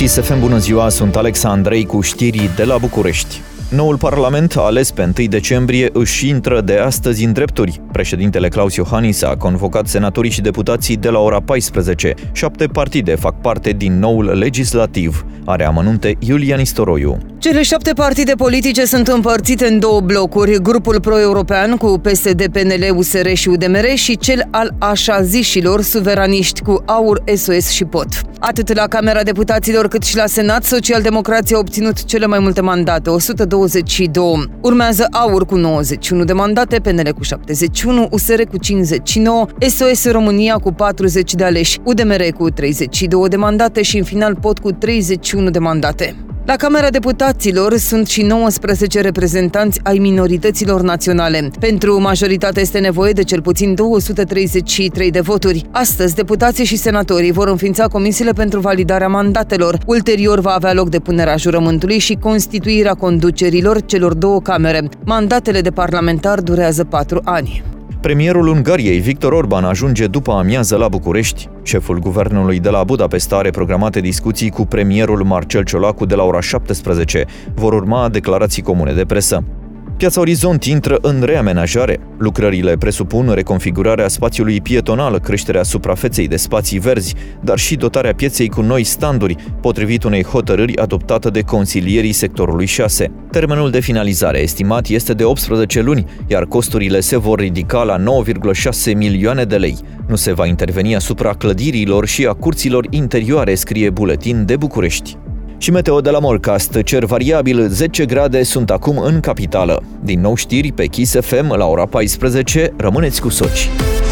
Kiss FM, bună ziua, sunt Alex Andrei cu știrii de la București. Noul parlament, ales pe 1 decembrie, își intră de astăzi în drepturi. Președintele Claus Iohannis a convocat senatorii și deputații de la ora 14. 7 partide fac parte din noul legislativ. Are amănunte Iulia Nistoroiu. Cele 7 partide politice sunt împărțite în două blocuri, grupul pro-european cu PSD, PNL, USR și UDMR și cel al așa zișilor suveraniști cu AUR, SOS și POT. Atât la Camera Deputaților cât și la Senat, socialdemocrații au obținut cele mai multe mandate, 122. Urmează AUR cu 91 de mandate, PNL cu 71, USR cu 59, SOS România cu 40 de aleși, UDMR cu 32 de mandate și în final POT cu 31 de mandate. La Camera Deputaților sunt și 19 reprezentanți ai minorităților naționale. Pentru majoritate este nevoie de cel puțin 233 de voturi. Astăzi, deputații și senatorii vor înființa comisiile pentru validarea mandatelor. Ulterior va avea loc depunerea jurământului și constituirea conducerilor celor două camere. Mandatele de parlamentar durează 4 ani. Premierul Ungariei, Viktor Orban, ajunge după amiază la București. Șeful guvernului de la Budapesta are programate discuții cu premierul Marcel Ciolacu de la ora 17. Vor urma declarații comune de presă. Piața Orizont intră în reamenajare. Lucrările presupun reconfigurarea spațiului pietonal, creșterea suprafeței de spații verzi, dar și dotarea pieței cu noi standuri, potrivit unei hotărâri adoptată de consilierii sectorului 6. Termenul de finalizare estimat este de 18 luni, iar costurile se vor ridica la 9,6 milioane de lei. Nu se va interveni asupra clădirilor și a curților interioare, scrie Buletin de București. Și meteo de la Morcast, cer variabil, 10 grade sunt acum în capitală. Din nou știri pe Kiss FM la ora 14, rămâneți cu soci.